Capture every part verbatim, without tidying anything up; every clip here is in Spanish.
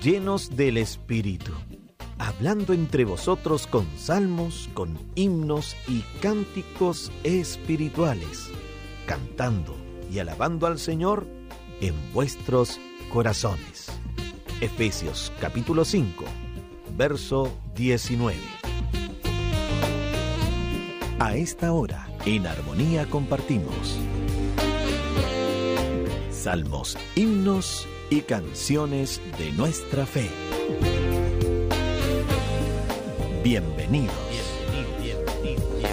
llenos del Espíritu, hablando entre vosotros con salmos, con himnos y cánticos espirituales, cantando y alabando al Señor en vuestros corazones. Efesios capítulo cinco, verso diecinueve. A esta hora, en armonía compartimos salmos, himnos y canciones de nuestra fe. Bienvenidos. Bienvenido, bienvenido.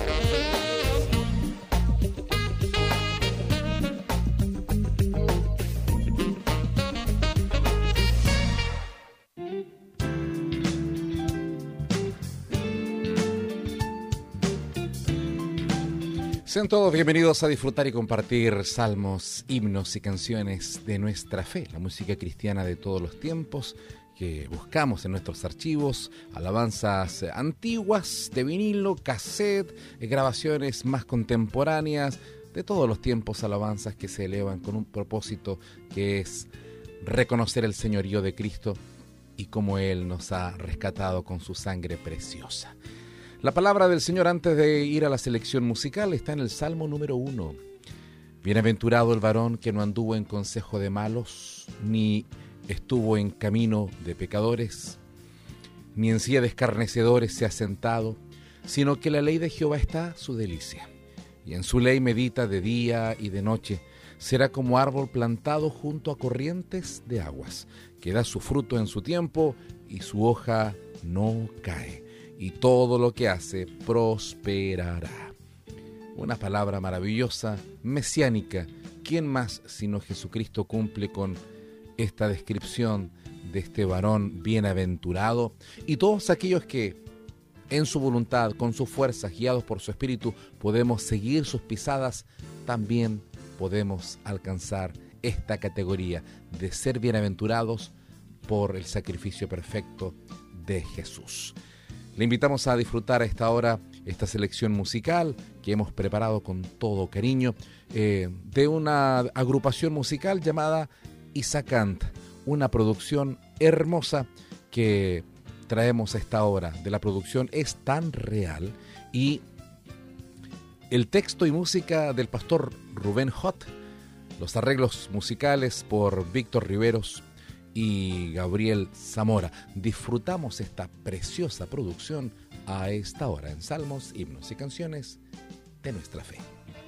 Sean todos bienvenidos a disfrutar y compartir salmos, himnos y canciones de nuestra fe, la música cristiana de todos los tiempos que buscamos en nuestros archivos, alabanzas antiguas de vinilo, cassette, grabaciones más contemporáneas, de todos los tiempos, alabanzas que se elevan con un propósito que es reconocer el señorío de Cristo y cómo Él nos ha rescatado con su sangre preciosa. La palabra del Señor antes de ir a la selección musical está en el Salmo número uno. Bienaventurado el varón que no anduvo en consejo de malos, ni estuvo en camino de pecadores, ni en silla de escarnecedores se ha sentado, sino que la ley de Jehová está su delicia, y en su ley medita de día y de noche. Será como árbol plantado junto a corrientes de aguas, que da su fruto en su tiempo, y su hoja no cae, y todo lo que hace prosperará. Una palabra maravillosa, mesiánica. ¿Quién más sino Jesucristo cumple con esta descripción de este varón bienaventurado? Y todos aquellos que en su voluntad, con sus fuerzas, guiados por su espíritu, podemos seguir sus pisadas, también podemos alcanzar esta categoría de ser bienaventurados por el sacrificio perfecto de Jesús. Le invitamos a disfrutar a esta hora esta selección musical que hemos preparado con todo cariño eh, de una agrupación musical llamada Isacant, una producción hermosa que traemos a esta hora. De la producción es tan real y el texto y música del pastor Rubén Hot, los arreglos musicales por Víctor Riveros y Gabriel Zamora. Disfrutamos esta preciosa producción a esta hora en salmos, himnos y canciones de nuestra fe.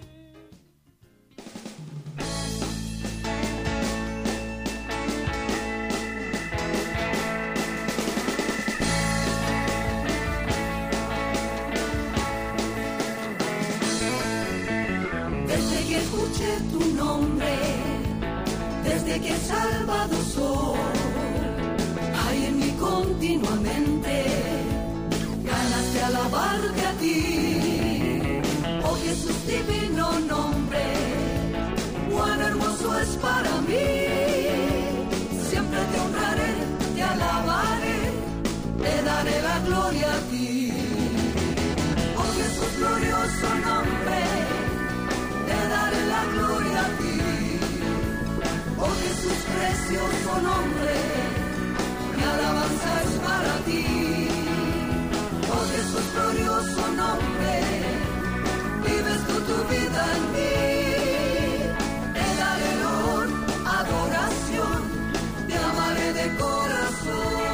Desde que escuché tu nombre, desde que salvado soy, hay en mí continuamente ganas de alabarte a ti. Oh Jesús, divino nombre, cuán hermoso es para mí. Siempre te honraré, te alabaré, te daré la gloria a ti. Oh Jesús, glorioso nombre, te daré la gloria a ti. Oh Jesús, precioso nombre, mi alabanza es para ti. Oh Jesús, glorioso nombre, vives tú tu vida en mí. Te daré honor, adoración, te amaré de corazón.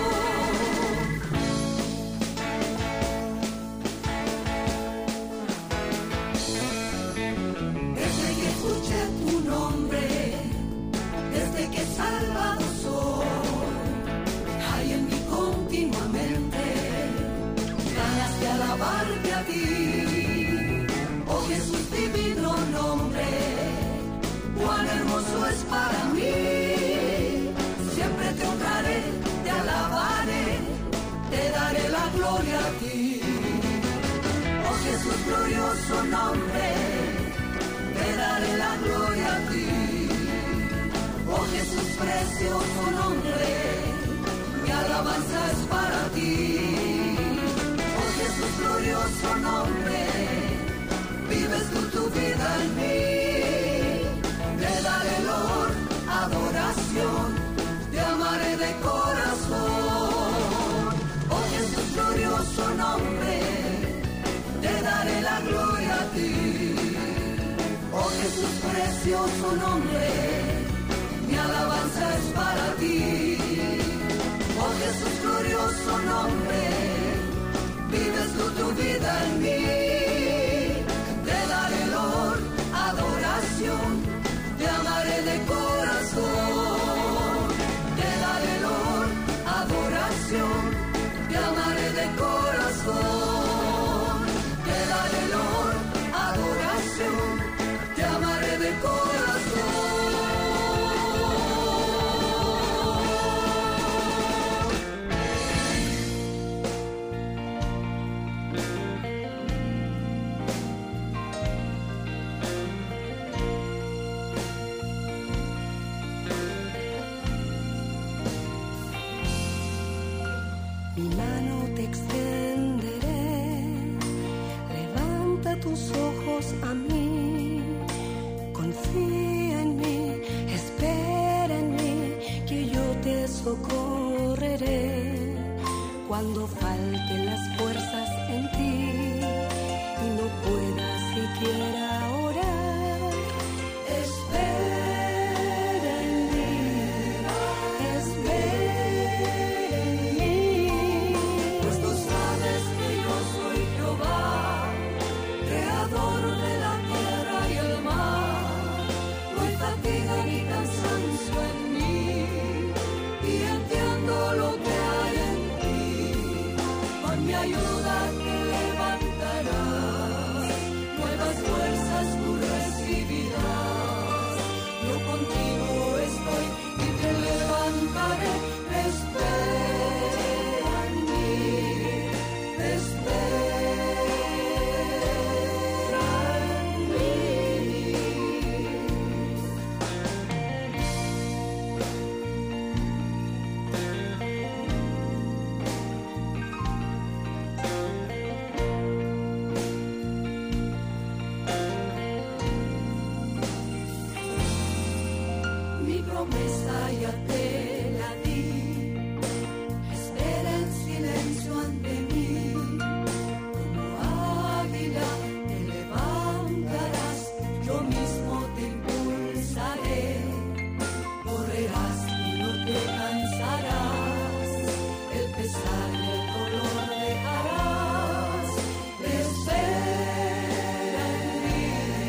Desde que escuché tu nombre, desde que salvado soy, hay en mí continuamente ganas de alabarte a ti. Oh Jesús, divino nombre, cuán hermoso es para mí. Siempre te honraré, te alabaré, te daré la gloria a ti. Oh Jesús, glorioso nombre, te daré la gloria a ti. Oh Jesús, precioso nombre, mi alabanza es para ti. Oh Jesús, glorioso nombre, vives tú tu vida en mí. Te daré honor, adoración, te amaré de corazón. precioso nombre, mi alabanza es para ti. Oh Jesús, glorioso nombre, vives tú tu vida en mí. Te daré honor, adoración, te amaré de corazón. Te daré honor, adoración, te amaré de corazón. Te daré honor, adoración, te amaré de corazón. Mi mano te extenderé, levanta tus ojos a mí, confía en mí, espera en mí, que yo te socorreré. Cuando falten las fuerzas en ti y no puedas siquiera orar, espera en mí, espera en mí. Pues tú sabes que yo soy Jehová, creador de la tierra y el mar. No hay fatiga ni cansancio en mí, y entiendo lo que hay en ti. Con mi ayuda te levantarás, nuevas fuerzas tú recibirás. Yo contigo estoy y te levantaré. Espera en mí, espera en mí. Mi promesa ya te la di, espera en silencio ante mí. Como águila te levantarás, yo mismo te impulsaré. Correrás y no te cansarás, el pesar y el dolor dejarás. Espera en mí,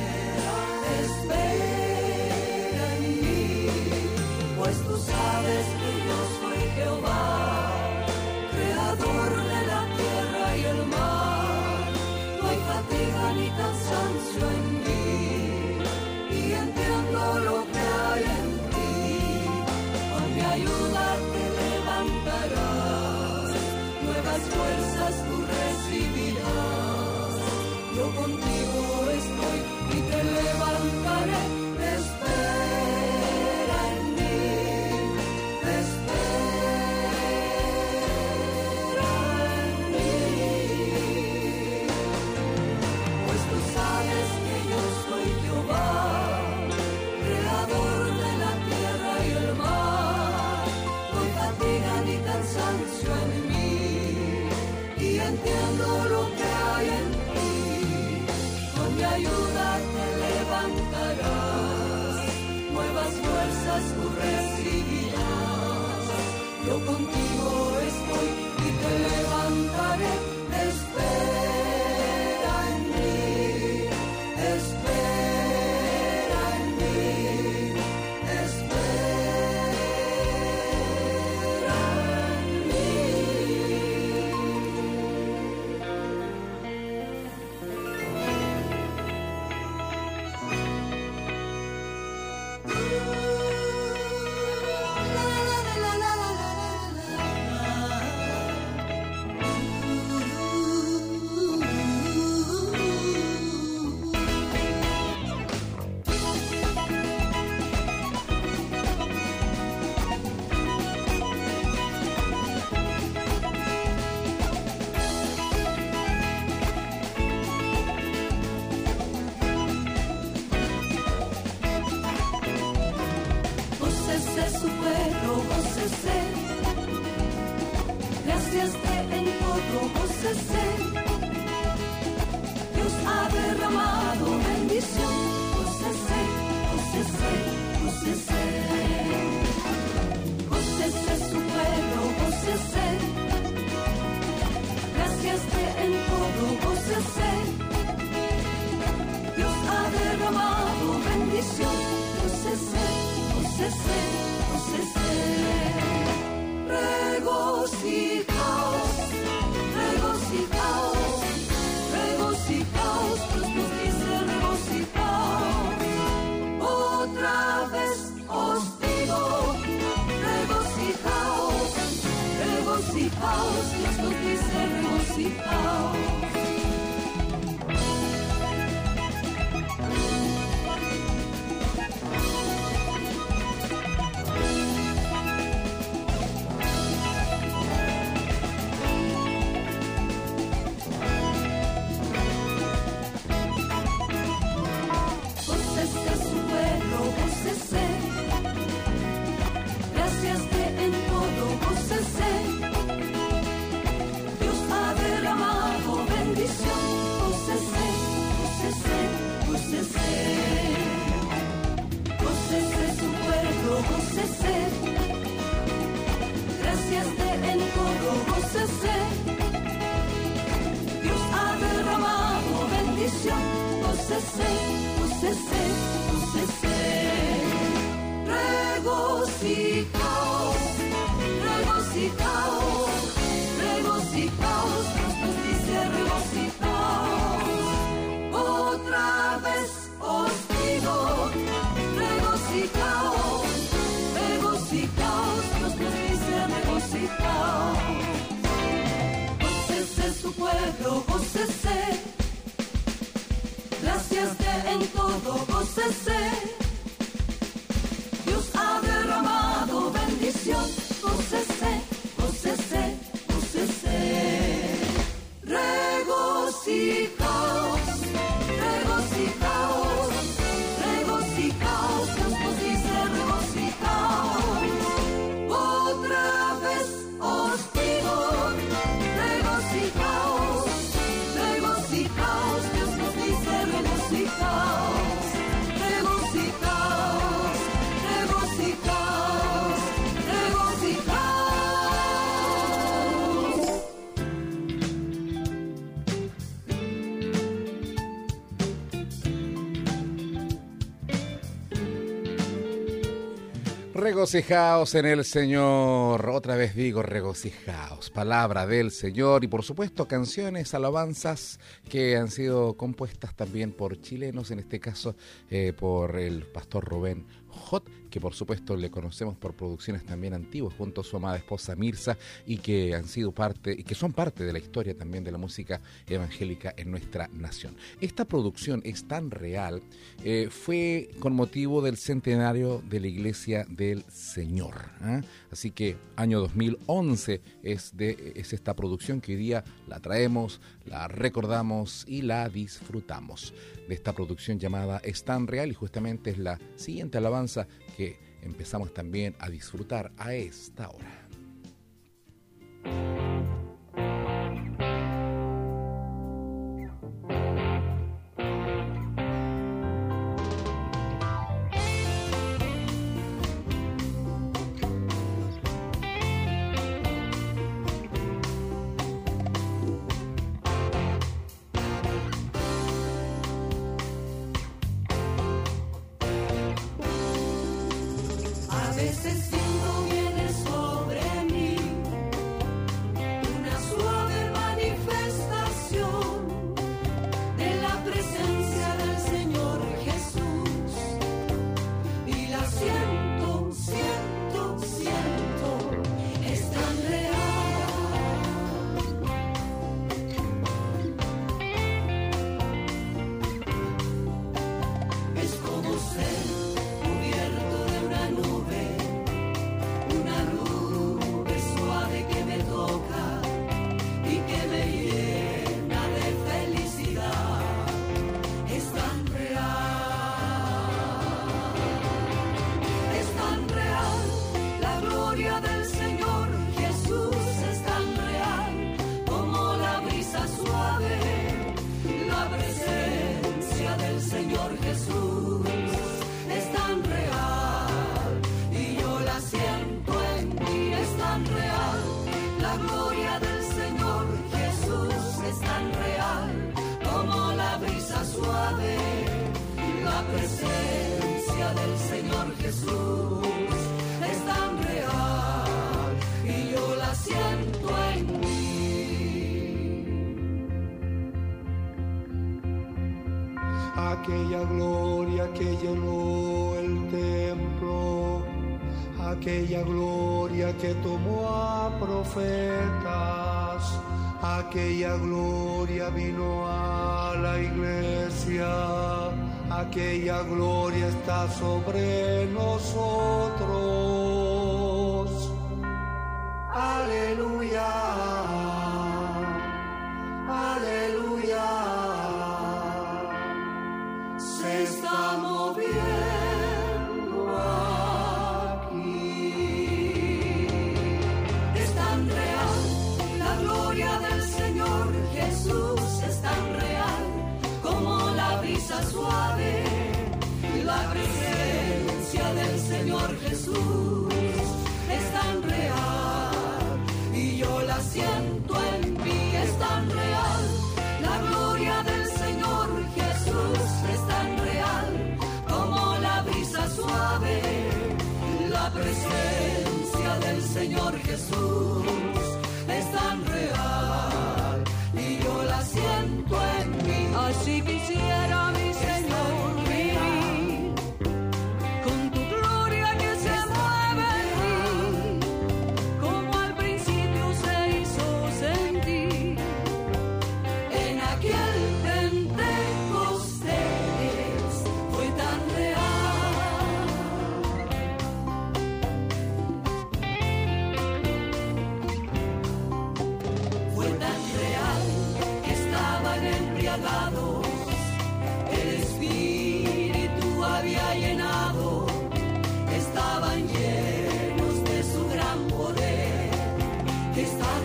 espera en mí, pues tú sabes que yo soy Jehová, creador de la tierra y el mar. No hay fatiga ni cansancio en mí, y entiendo lo que hay en ti. Con mi ayuda te levantarás, nuevas fuerzas tú recibirás. Yo contigo estoy y te levantaré. Espera en mí, espera en mí. Pues tú sabes que yo soy Jehová, creador de la tierra y el mar. No hay fatiga ni cansancio en mí, y entiendo lo que hay en ti. Con mi ayuda te levantarás, nuevas fuerzas tú recibirás. Yo contigo estoy y te levantaré. Espera en mí, espera en mí, espera en mí. Dios ha derramado bendición, pues ese José C, José C, José C. Regocijaos, regocijaos, regocijaos, pues nos dice regocijaos. Otra vez os digo, regocijaos, regocijaos, Dios nos dice regocijaos. Gracias de en todo, José C. Dios ha derramado bendición, José C, José C, José C. Regocijaos, regocijaos, regocijaos, Dios nos dice regocijaos. Otra vez os digo, regocijaos, regocijaos, Dios nos dice regocijaos. Gócese su pueblo, gócese, gracias de en todo, gócese. Dios ha derramado bendición, gócese, gócese, gócese. Regocijaos, regocijaos, regocijaos, Dios nos dice regocijaos. Otra vez os digo, regocijaos, regocijaos, Dios nos dice regocijaos. Regocijaos, regocijaos, regocijaos. Regocijaos en el Señor, otra vez digo regocijaos, palabra del Señor y por supuesto canciones, alabanzas que han sido compuestas también por chilenos, en este caso eh, por el pastor Rubén Hot, que por supuesto le conocemos por producciones también antiguas junto a su amada esposa Mirza y que han sido parte y que son parte de la historia también de la música evangélica en nuestra nación. Esta producción es tan real, eh, fue con motivo del centenario de la Iglesia del Señor, ¿eh? Así que año dos mil once es, de, es esta producción que hoy día la traemos, la recordamos y la disfrutamos, de esta producción llamada Es tan real, y justamente es la siguiente alabanza que empezamos también a disfrutar a esta hora. A veces siento viene sobre mí una suave manifestación de la presencia del Señor Jesús y la siento, siento, siento, es tan real. Es como ser cubierto de una nube Jesús es tan real y yo la siento en mí. Aquella gloria que llenó el templo, aquella gloria que tomó a profetas, aquella gloria vino a la iglesia, aquella gloria está sobre nosotros. Aleluya, aleluya, se está moviendo aquí. Es tan real la gloria del Señor Jesús, es tan real como la brisa suave, la presencia del Señor Jesús es tan real y yo la siento en mí. Es tan real la gloria del Señor Jesús, es tan real como la brisa suave, la presencia del Señor Jesús es tan real y yo la siento en mí. Así quisiera mi Señor vivir con tu gloria que se mueve en mí, como al principio se hizo sentir en aquel Pentecostés. Fue tan real, fue tan real que estaban embriagados, el Espíritu había llenado, estaban llenos de su gran poder, que es tan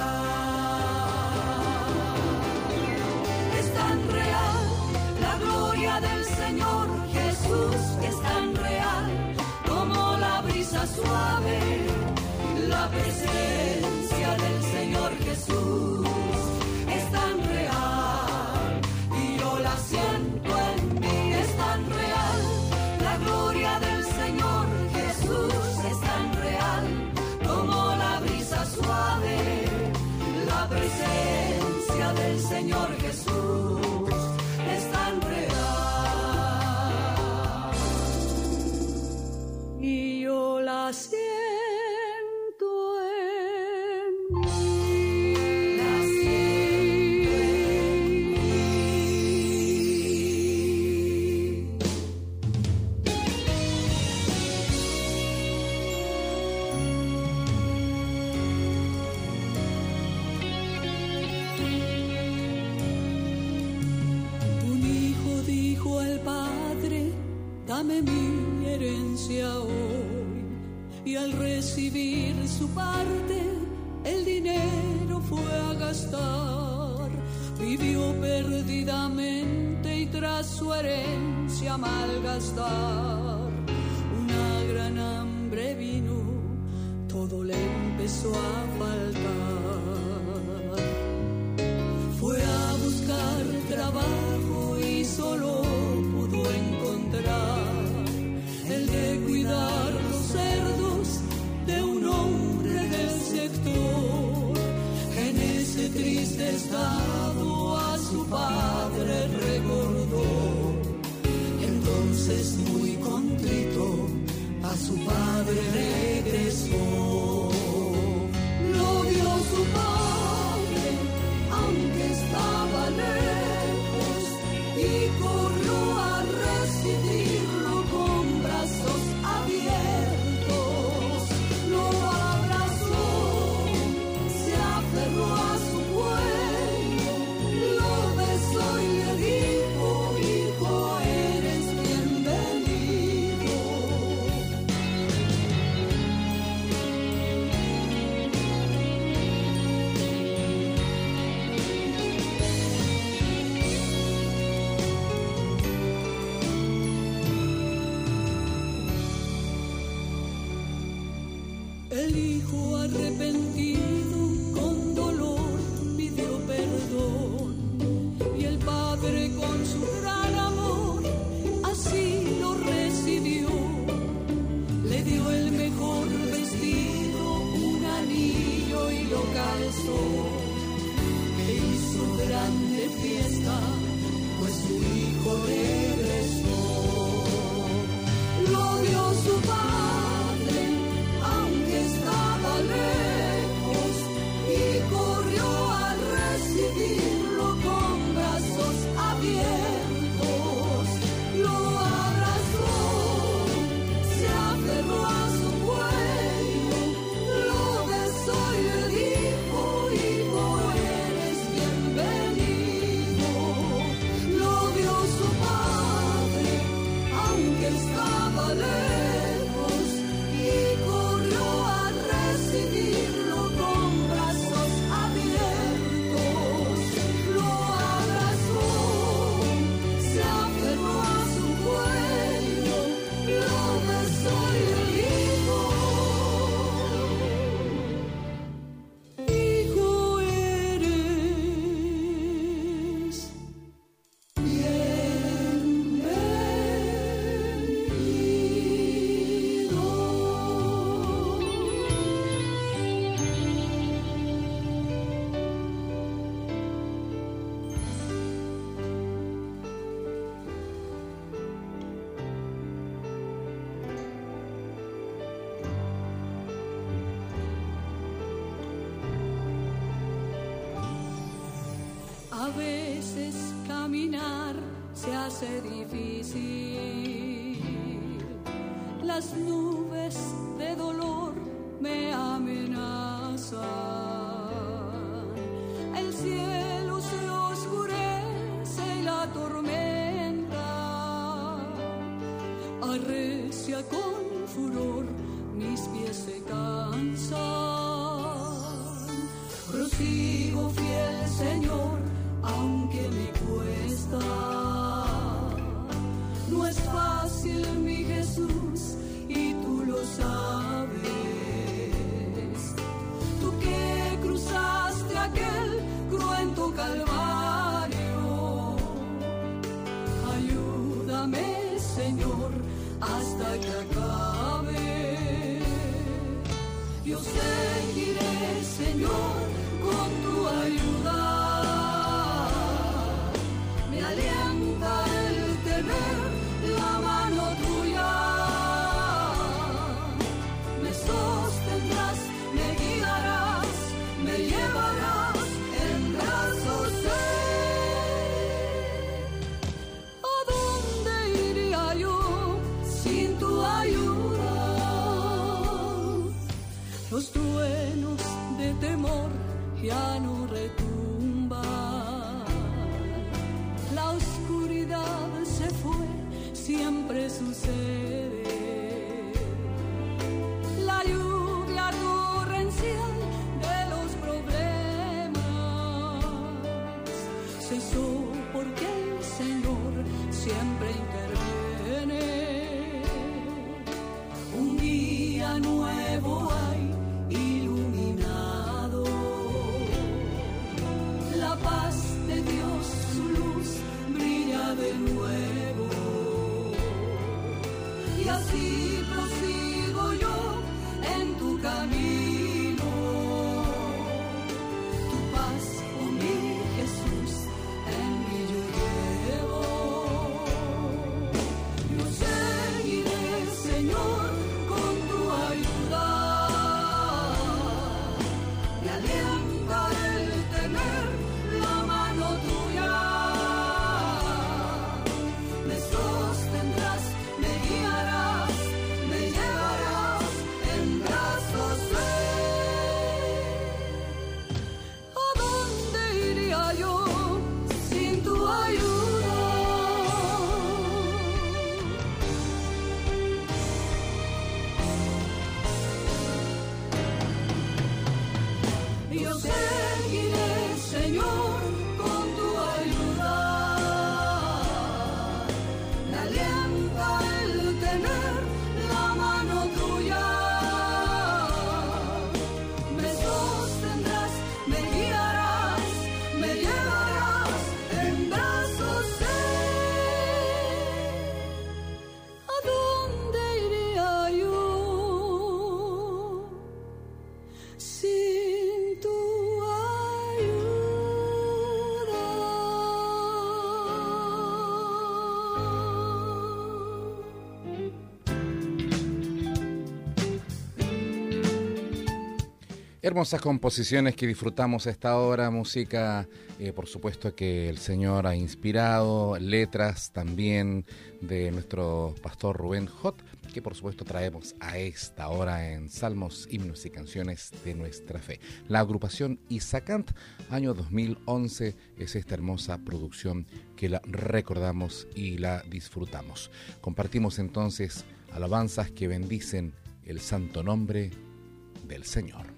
real, es tan real la gloria del Señor Jesús, es tan real como la brisa suave, la presencia del Señor Jesús es tan real y yo la siento en mí. Es tan real la gloria del Señor Jesús, es tan real como la brisa suave, la presencia del Señor Jesús es tan real y yo la siento en mí. La siento en mí. Un hijo dijo al padre: dame mi herencia hoy. Y al recibir su parte, el dinero fue a gastar. Vivió perdidamente y tras su herencia malgastar, una gran hambre vino, todo le empezó a faltar. Fue a buscar trabajo y solo pudo encontrar el de cuidar los cerdos de un hombre del sector. En ese triste estado a su padre recordó. Entonces muy contrito a su padre regresó. Lo vio su padre, aunque estaba lejos, y corrió a recibirlo con brazos abiertos. Lo abrazó, se aferró a su cuello, lo besó y le dijo: hijo, eres bienvenido. El hijo arrepentido con dolor pidió perdón y el padre con su gran amor así lo recibió. veces caminar se hace difícil. Las nubes de dolor me amenazan. El cielo se oscurece y la tormenta arrecia con furor, mis pies se cansan. Prosigo fiel Señor, aunque me cuesta. No es fácil, mi Jesús, y tú lo sabes. Tú que cruzaste aquel cruento calvario, ayúdame, Señor, hasta que acabe. Yo seguiré, Señor, con tu ayuda. Me alienta el tener la mano tuya. Me sostendrás, me guiarás, me llevarás en brazos. ¿A dónde iría yo sin tu ayuda? Los truenos de temor ya no retumban. La oscuridad se fue, siempre sucede. La lluvia torrencial de los problemas cesó porque el Señor siempre interviene. Un día nuevo hay iluminado. La paz de Dios, su luz brilla de nuevo. Y así prosigo yo en tu camino. Tu paz, oh mi Jesús, en mí yo llevo. Yo seguiré, Señor, con tu ayuda. Me alienta el tener la mano tuya. Me sostendrás, me guiarás, me llevarás en brazos. ¿A dónde iría yo sin tu ayuda? Yo seguiré, Señor, con tu ayuda. Me alienta el tener la mano tuya. Me sostendrás, me guiarás, me llevarás en brazos. ¿A dónde iría yo sin tu ayuda? Hermosas composiciones que disfrutamos a esta hora, música, eh, por supuesto que el Señor ha inspirado, letras también de nuestro pastor Rubén Hot, que por supuesto traemos a esta hora en Salmos, Himnos y Canciones de Nuestra Fe. La agrupación Isacant, año dos mil once, es esta hermosa producción que la recordamos y la disfrutamos. Compartimos entonces alabanzas que bendicen el santo nombre del Señor.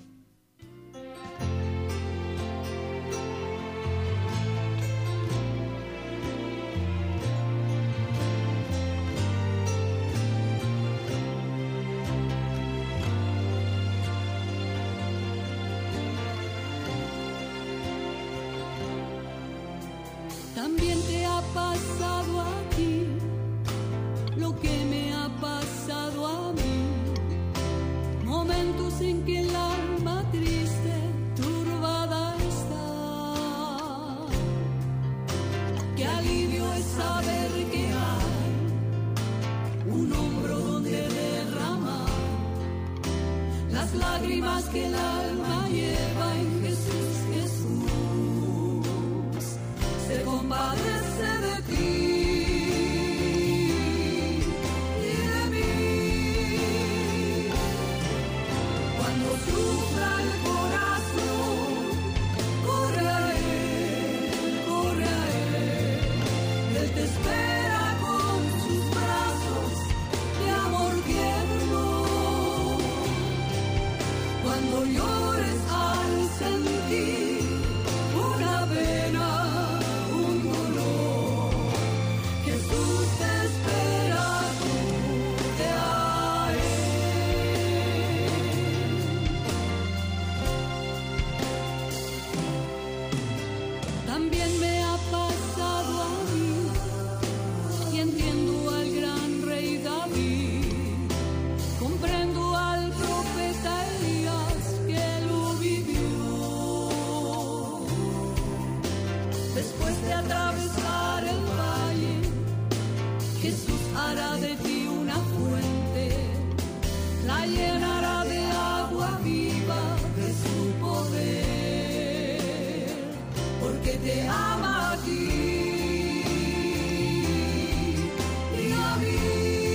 También te ha pasado a ti lo que me ha pasado a mí. Momentos en que el alma triste, turbada está. Qué alivio es saber que hay un hombro donde derramar las lágrimas que el alma lleva en Jesús, Jesús. hará de ti una fuente, la llenará de agua viva de su poder, porque te ama a ti y a mí.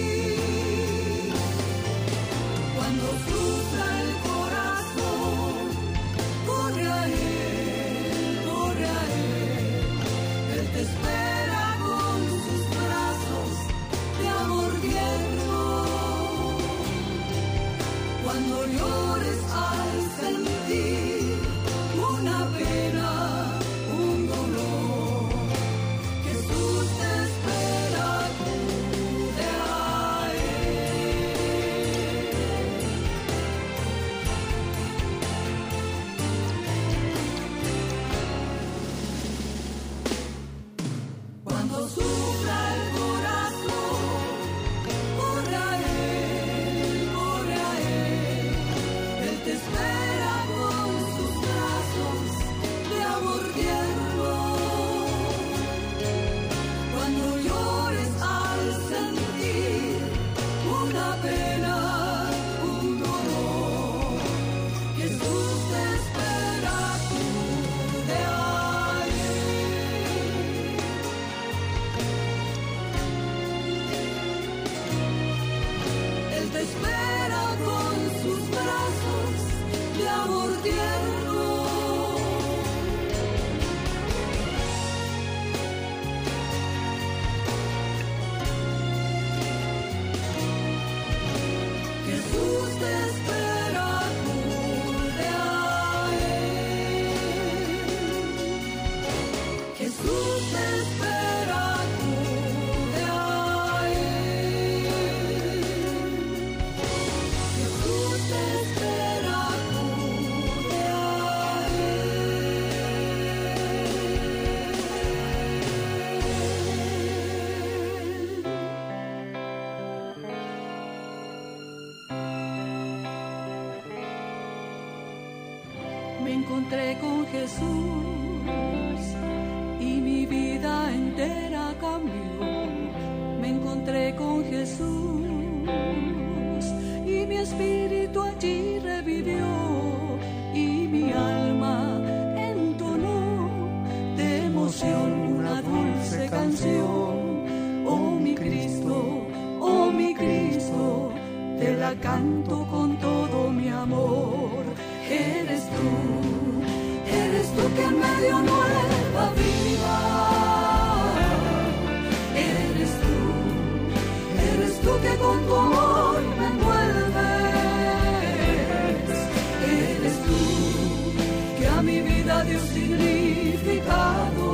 Cuando sufra el corazón, corre a Él, corre a Él, Él te espera con sus brazos de amor tierno. Cuando llores al sentir una pena, un dolor, Jesús te espera, acude a Él. Cuando sufra el corazón, corre a Él, corre a Él, Él te espera con sus brazos de amor tierno. Cuando llores al sentir una pena, un dolor, Jesús te espera, acude a Él. Él te espera con sus brazos de amor tierno. Jesús te espera, acude a Él. Jesús te espera, acude a Él. Jesús te espera, acude a Él. Me encontré con Jesús y mi vida entera cambió. Me encontré con Jesús y mi espíritu allí revivió y mi alma entonó de emoción una dulce canción. Oh mi Cristo, oh mi Cristo, te la canto con todo mi amor. Eres tú, eres tú que me dio nueva vida. Eres tú, eres tú que con tu amor me envuelves. Eres tú que a mi vida dio significado.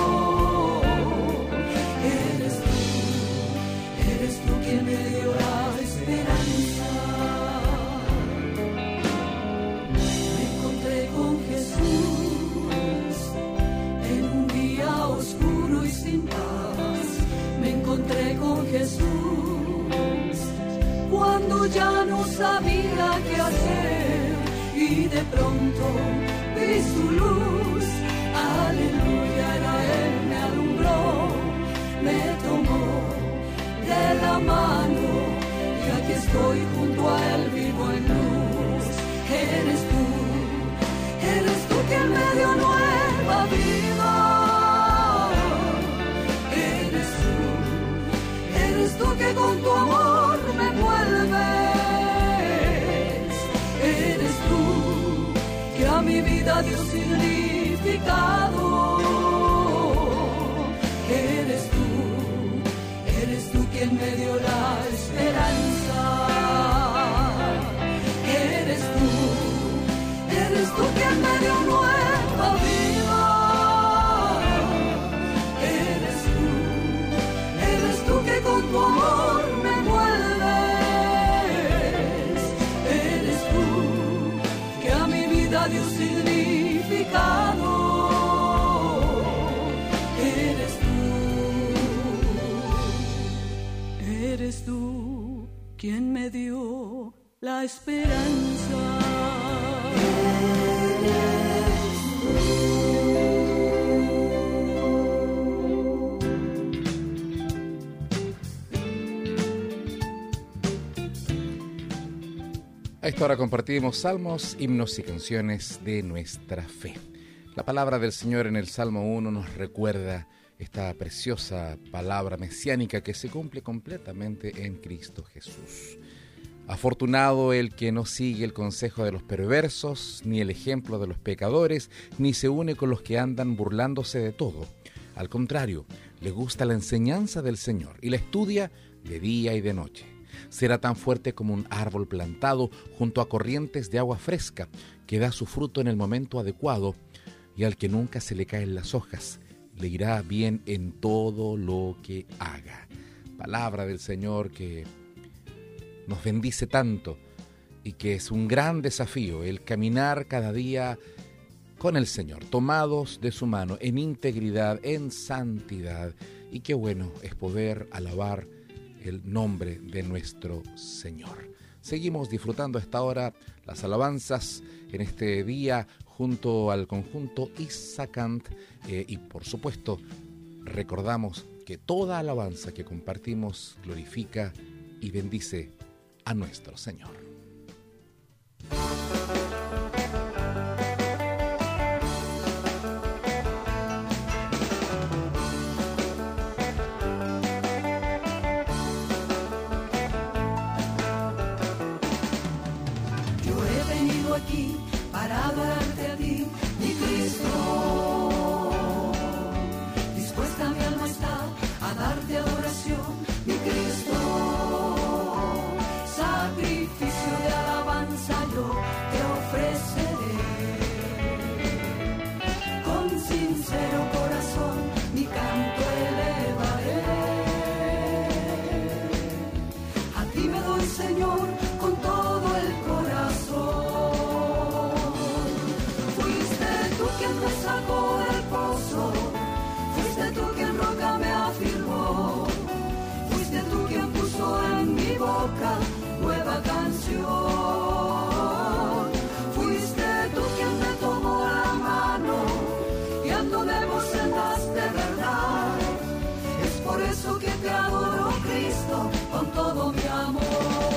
Eres tú, eres tú quien me dio la esperanza. Me encontré con Jesús en un día oscuro y sin paz. Me encontré con Jesús cuando ya no sabía qué hacer y de pronto vi su luz. Aleluya, era Él, me alumbró, me tomó de la mano y aquí estoy junto a Él, vivo en luz. Eres tú, eres tú quien me dio nueva vida. Eres tú, eres tú que con tu amor me envuelves. Eres tú que a mi vida dio significado. Eres tú, eres tú quien me dio la esperanza. Eres tú, eres tú quien me dio nueva vida. Eres tú, eres tú que con tu amor me envuelves. Eres tú que a mi vida dio significado. Eres tú, eres tú quien me dio la esperanza. A esta hora compartimos salmos, himnos y canciones de nuestra fe. La palabra del Señor en el Salmo uno nos recuerda esta preciosa palabra mesiánica que se cumple completamente en Cristo Jesús. Afortunado el que no sigue el consejo de los perversos, ni el ejemplo de los pecadores, ni se une con los que andan burlándose de todo. Al contrario, le gusta la enseñanza del Señor y la estudia de día y de noche. Será tan fuerte como un árbol plantado junto a corrientes de agua fresca, que da su fruto en el momento adecuado, y al que nunca se le caen las hojas, le irá bien en todo lo que haga. Palabra del Señor que nos bendice tanto y que es un gran desafío el caminar cada día con el Señor, tomados de su mano en integridad, en santidad, y qué bueno es poder alabar el nombre de nuestro Señor. Seguimos disfrutando a esta hora las alabanzas en este día junto al conjunto Isacant eh, y por supuesto recordamos que toda alabanza que compartimos glorifica y bendice a nuestro Señor. Aquí para adorarte a ti, mi Cristo. Dispuesta mi alma está a darte adoración, mi Cristo. Sacrificio de alabanza yo te ofreceré. Con sincero corazón mi canto elevaré. A ti me doy, Señor, con todo el corazón. Me sacó del pozo, fuiste tú quien roca me afirmó, fuiste tú quien puso en mi boca nueva canción, fuiste tú quien me tomó la mano, guiándome por sendas de verdad, es por eso que te adoro, Cristo, con todo mi amor.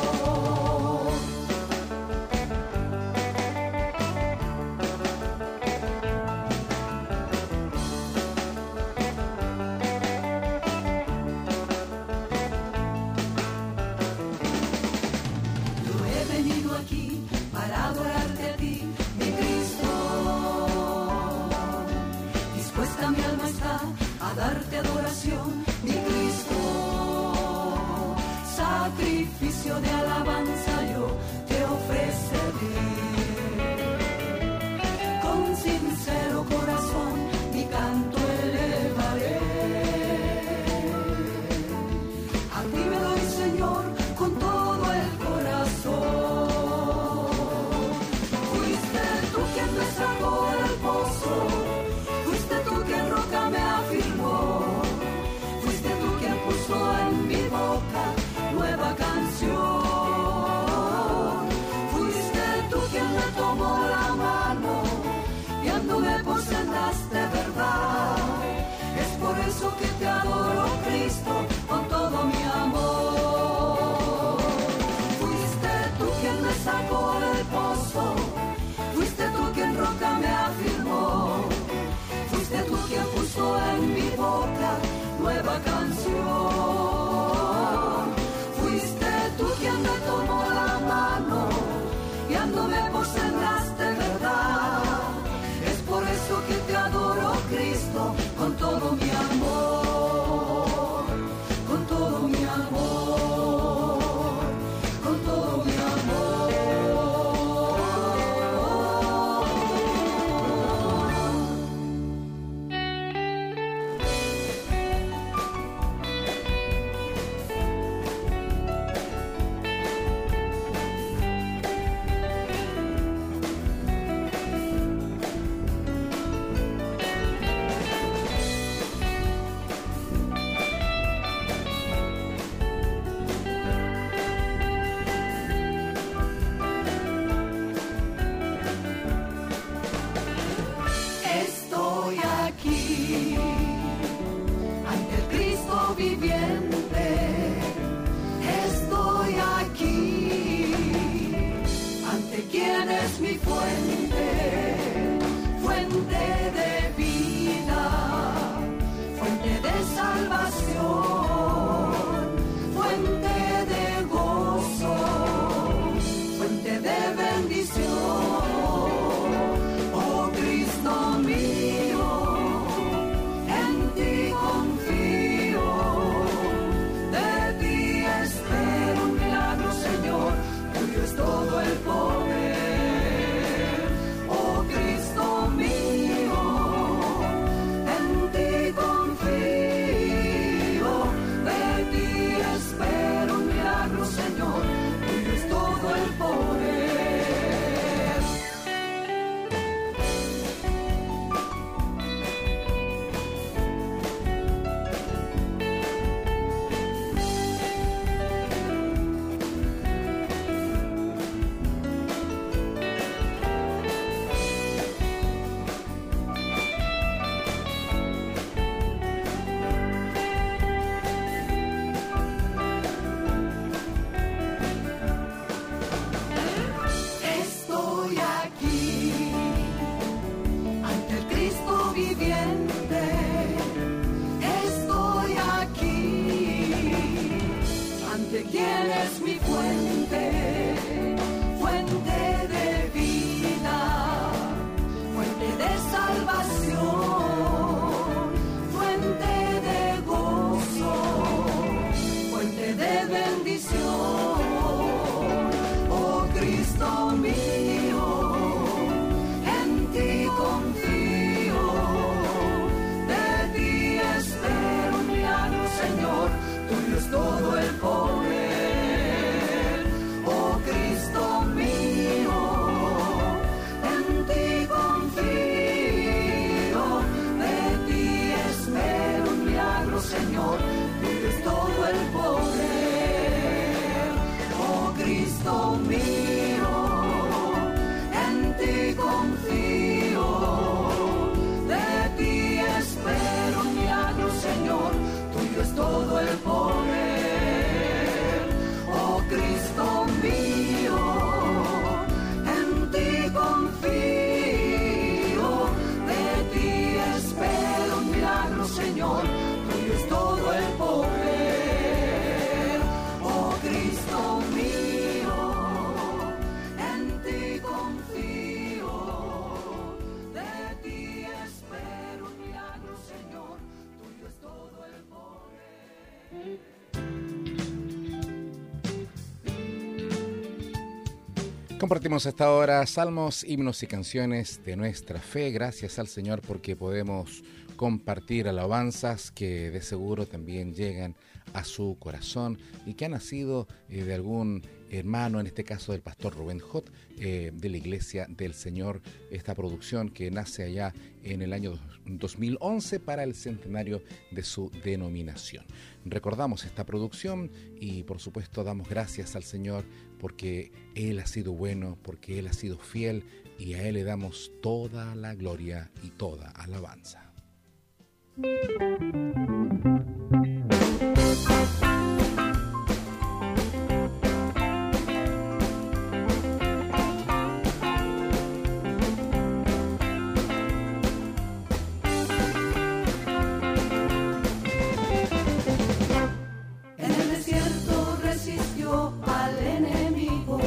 Darte adoración, mi Cristo, sacrificio de alabanza yo te ofreceré. Con sincero corazón mi canto elevaré. A ti me doy, Señor, con todo el corazón. Fuiste tú quien me sacó del pozo, fuiste tú quien roca me afirmó, fuiste tú quien puso en mi boca nueva canción, fuiste tú quien me tomó la mano, guiándome por sendas de verdad, es por eso que te adoro, Cristo, con todo mi amor. Fuiste tú quien me sacó del pozo, fuiste tú quien roca me afirmó, fuiste tú quien puso en mi boca nueva canción, eres mi fuente, fuente de vida, fuente de salvación, fuente de gozo, fuente de bendición. Oh Cristo mío, en ti confío, de ti espero un milagro, Señor, tuyo es todo el poder. Oh Cristo mío, en ti confío, de ti espero un milagro, Señor, tuyo es todo el poder. Oh Cristo mío, en ti confío, de ti espero un milagro, Señor, tuyo es todo el poder. Oh Cristo mío, en ti confío, de ti espero un milagro, Señor, tuyo es todo el poder. Oh Cristo mío, en ti confío, de ti espero un milagro, Señor, tuyo es todo el poder. Compartimos a esta hora salmos, himnos y canciones de nuestra fe. Gracias al Señor porque podemos compartir alabanzas que de seguro también llegan a su corazón y que han nacido eh, de algún hermano, en este caso del pastor Rubén Jot, eh, de la Iglesia del Señor. Esta producción que nace allá en el año dos mil once para el centenario de su denominación. Recordamos esta producción y por supuesto damos gracias al Señor porque Él ha sido bueno, porque Él ha sido fiel y a Él le damos toda la gloria y toda alabanza. En el desierto resistió al enemigo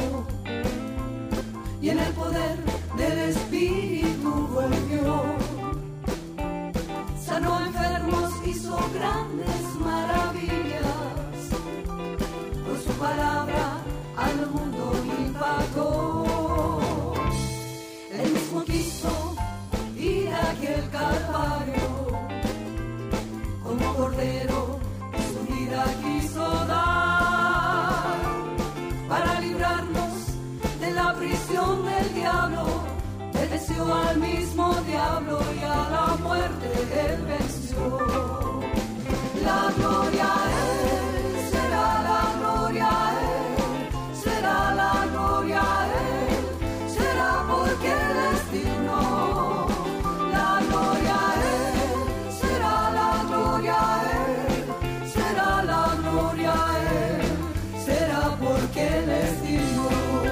y en el poder del Espíritu volvió. Sanó enfermos, hizo grandes maravillas. Por su palabra al mundo impactó. Él mismo quiso ir a aquel calvario como cordero. Su vida quiso dar para librarnos de la prisión del diablo. Obedeció al mismo diablo y a la muerte él venció. La gloria a él, será la gloria a él, será la gloria a él, será porque él es digno. La gloria a él, será la gloria a él, será la gloria a él, será porque él es digno.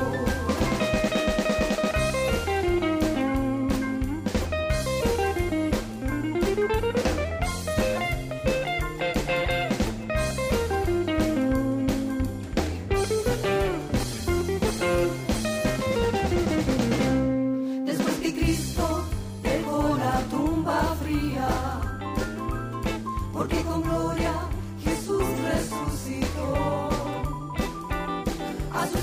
Después que Cristo dejó la tumba fría, porque con gloria Jesús resucitó, a su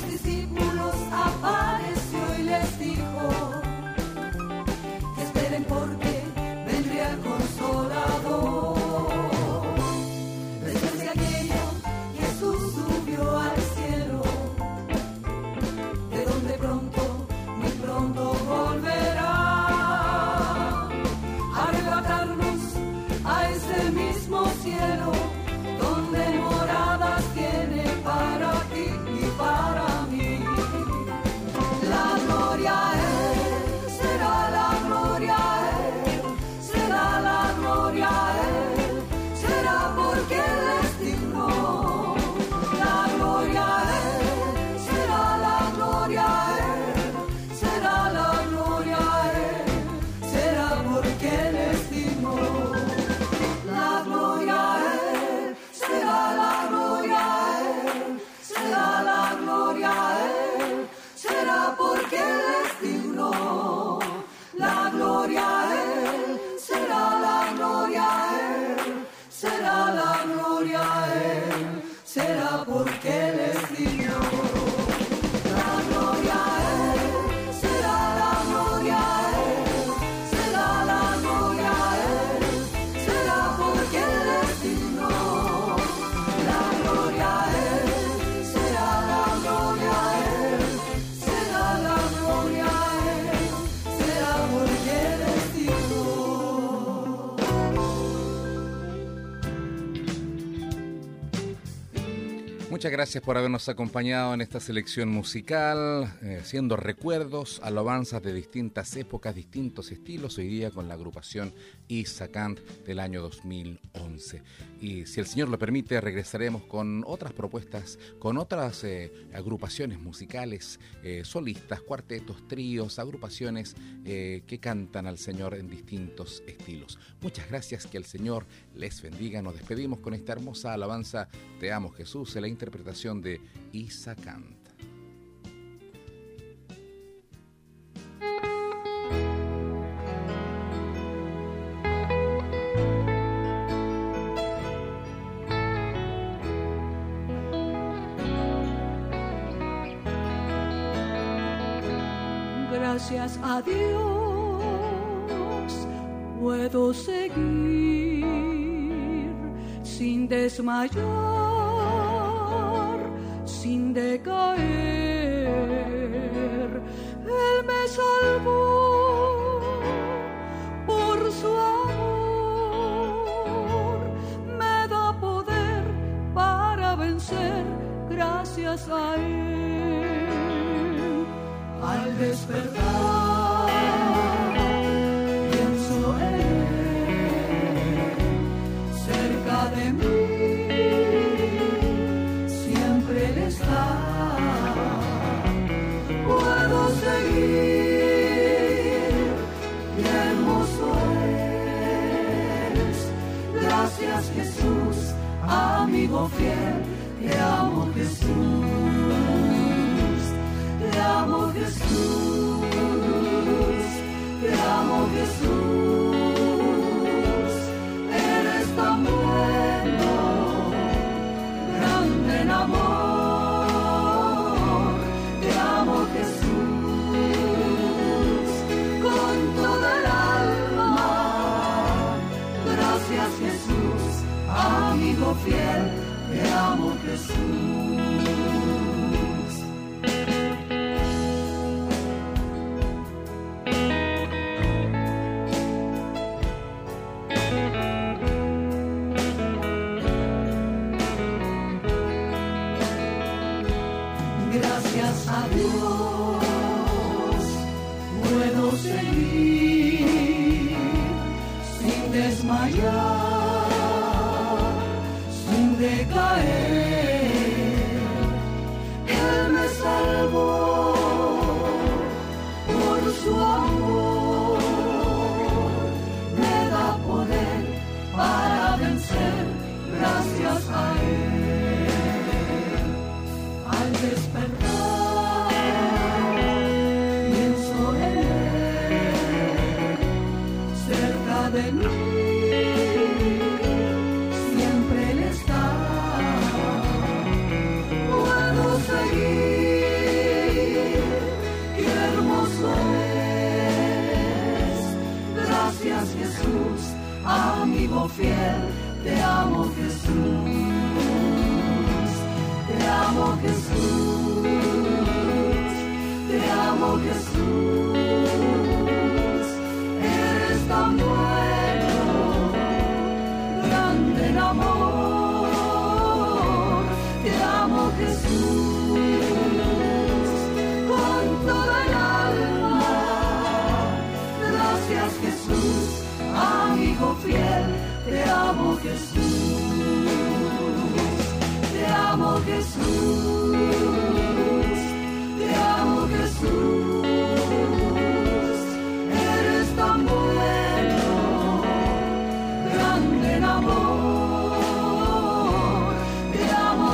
será porque Él es digno. La gloria a Él, será la gloria a Él, será la gloria a Él, será porque Él es digno. La gloria a Él, será la gloria a Él, será la gloria a Él, será porque Él es digno. Muchas gracias por habernos acompañado en esta selección musical, eh, siendo recuerdos, alabanzas de distintas épocas, distintos estilos, hoy día con la agrupación Isacant del año dos mil once. Y si el Señor lo permite, regresaremos con otras propuestas, con otras eh, agrupaciones musicales, eh, solistas, cuartetos, tríos, agrupaciones eh, que cantan al Señor en distintos estilos. Muchas gracias, que el Señor les bendiga. Nos despedimos con esta hermosa alabanza, Te amo Jesús, en la interpretación de Isacant. Gracias a Dios puedo seguir sin desmayar, sin decaer. Él me salvó por su amor, me da poder para vencer gracias a Él. Al despertar pienso en Él, cerca de mí siempre Él está. Puedo seguir, qué hermoso es. Gracias Jesús, amigo fiel, te amo Jesús. Te amo Jesús, te amo Jesús, eres tan bueno, grande en amor. Te amo Jesús, con toda el alma. Gracias Jesús, amigo fiel, te amo Jesús. Gracias a Dios puedo seguir sin desmayar, sin decaer. Él me salvó por su amor, me da poder para vencer gracias a Él. Al despertar pienso en Él, cerca de mí siempre Él está. Puedo seguir, qué hermoso es. Gracias Jesús, amigo fiel, te amo Jesús. Te amo Jesús, te amo Jesús, eres tan bueno, grande en amor. Te amo Jesús, con toda el alma. Gracias Jesús, amigo fiel, te amo Jesús. Te amo Jesús, te amo Jesús, eres tan bueno, grande en amor. Te amo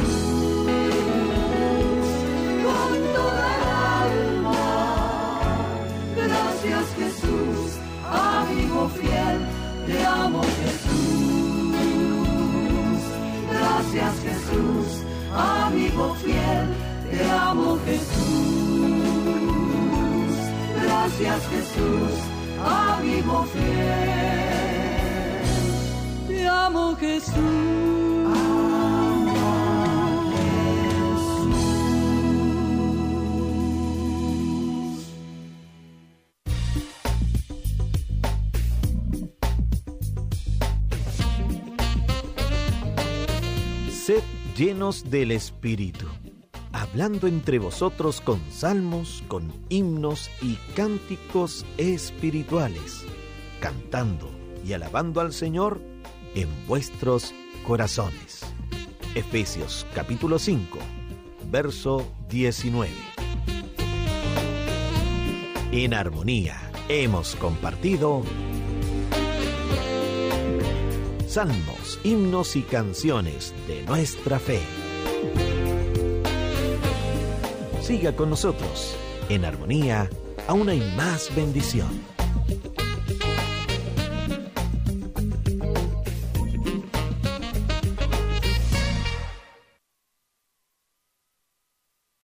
Jesús, con toda el alma. Gracias Jesús, amigo fiel, te amo Jesús. Gracias Jesús. Jesús, amigo fiel, te amo Jesús. Gracias Jesús, amigo fiel, te amo Jesús. Sed llenos del Espíritu, hablando entre vosotros con salmos, con himnos y cánticos espirituales, cantando y alabando al Señor en vuestros corazones. Efesios capítulo cinco, verso diecinueve. En armonía hemos compartido salmos, himnos y canciones de nuestra fe. Siga con nosotros. En armonía, aún hay más bendición.